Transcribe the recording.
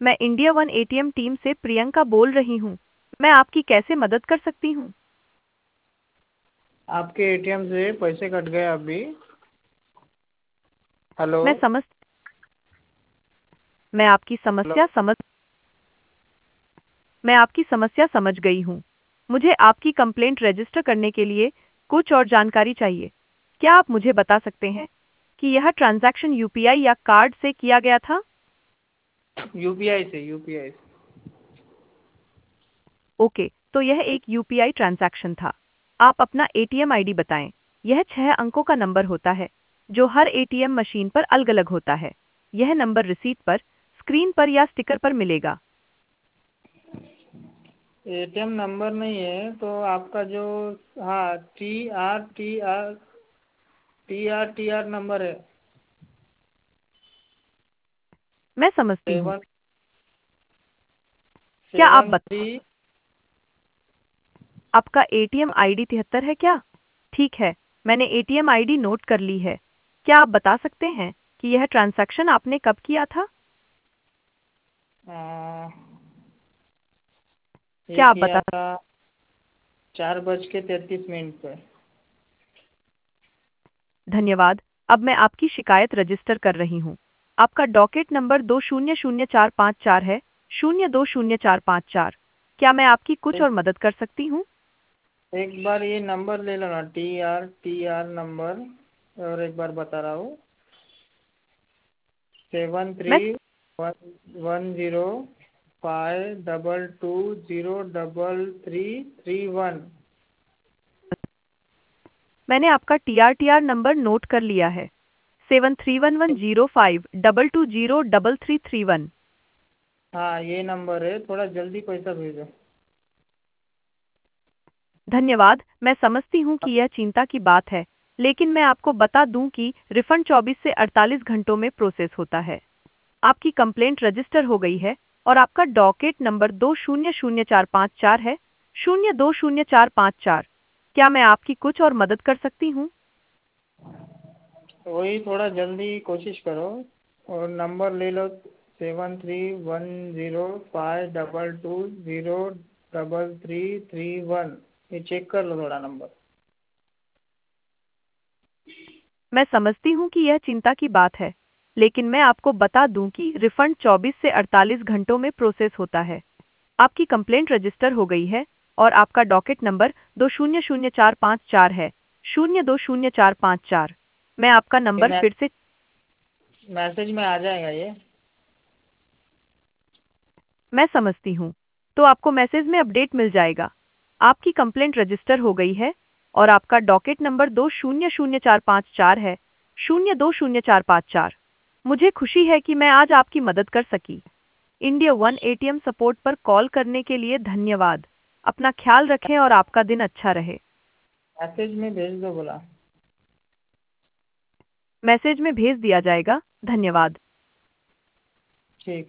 मैं India one ATM team से प्रियंका बोल रही हूँ। मैं आपकी कैसे मदद कर सकती हूँ? आपके एटीएम से पैसे कट गए अभी। हेलो। मैं समझ मैं आपकी हेलो। समस्या समझ मैं आपकी समस्या समझ गई हूँ। मुझे आपकी कंप्लेंट रजिस्टर करने के लिए कुछ और जानकारी चाहिए। क्या आप मुझे बता सकते हैं कि यह ट्रांजैक्शन यूपीआई या कार्ड से किया गया था? यूपीआई से। ओके, तो यह एक यूपीआई ट्रांजैक्शन था। आप अपना एटीएम आईडी बताएं। यह 6 अंकों का नंबर होता है, जो हर एटीएम मशीन पर अलग-अलग होता है। यह नंबर रिसीट पर, स्क्रीन पर या स्टिकर पर मिलेगा। एटीएम नंबर नहीं है तो आपका जो, हाँ, टी आर नंबर है। मैं समझती हूँ। सेवन क्या आप सेवन बता थ्री आपका एटीएम आईडी 73 है क्या? ठीक है, मैंने एटीएम आईडी नोट कर ली है। क्या आप बता सकते हैं कि यह ट्रांजैक्शन आपने कब किया था? ये क्या आप किया बता था 4:33 पे। धन्यवाद। अब मैं आपकी शिकायत रजिस्टर कर रही हूँ। आपका डॉकेट नंबर 200454 है, 020454। क्या मैं आपकी कुछ एक और मदद कर सकती हूँ? एक बार ये नंबर ले लो ना, टी आर नंबर। और एक बार बता रहा हूँ, सेवन थ्री मैं वन 10522203331। मैंने आपका टीआर नंबर नोट कर लिया है। 73110522203331। हाँ, ये नंबर है, थोड़ा जल्दी पैसा भेजो। धन्यवाद। मैं समझती हूँ कि यह चिंता की बात है, लेकिन मैं आपको बता दूं कि रिफंड 24 से 48 घंटों में प्रोसेस होता है। आपकी कंप्लेंट रजिस्टर हो गई है और आपका डॉकेट नंबर 200454 है, 020454। क्या मैं आपकी कुछ और मदद कर सकती हूँ? वही थोड़ा जल्दी कोशिश करो। और नंबर ले लो, 731052203331। ये चेक कर लो थोड़ा नंबर। मैं समझती हूँ कि यह चिंता की बात है, लेकिन मैं आपको बता दूं कि रिफंड 24 से 48 घंटों में प्रोसेस होता है। आपकी कंप्लेंट रजिस्टर हो गई है और आपका डॉकेट नंबर 200454 है, 020454। मैं आपका ये नंबर फिर से मैसेज में आ जाएगा ये। मैं समझती हूँ। तो आपको मैसेज में अपडेट मिल जाएगा। आपकी कंप्लेंट रजिस्टर हो गई है और आपका डॉकेट नंबर 200454 है, 020454। मुझे खुशी है कि मैं आज आपकी मदद कर सकी। इंडिया वन एटीएम सपोर्ट पर कॉल करने के लिए धन्यवाद। अपना ख्याल रखें और आपका दिन अच्छा रहे। मैसेज में भेज दो बोला। मैसेज में भेज दिया जाएगा। धन्यवाद। ठीक है।